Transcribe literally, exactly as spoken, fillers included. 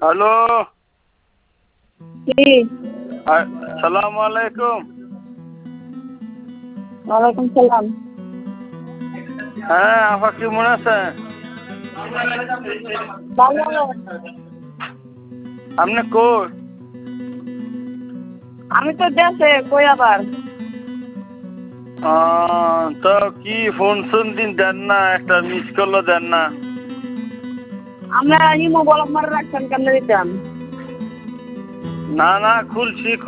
Hello, কি? আসসালামু আলাইকুম। ওয়ালাইকুম সালাম। হ্যাঁ, আপা কেমন আছেন? ভালো। আপনি কই? আমি তো দেশে, কই আবার? আহ, তো কি ফোন শোন দিন দেন না, একটা মিস কলও দেন না। আমরা ইমো বলক মারে রাখছেন কেন দিতাম? না না, খুলছি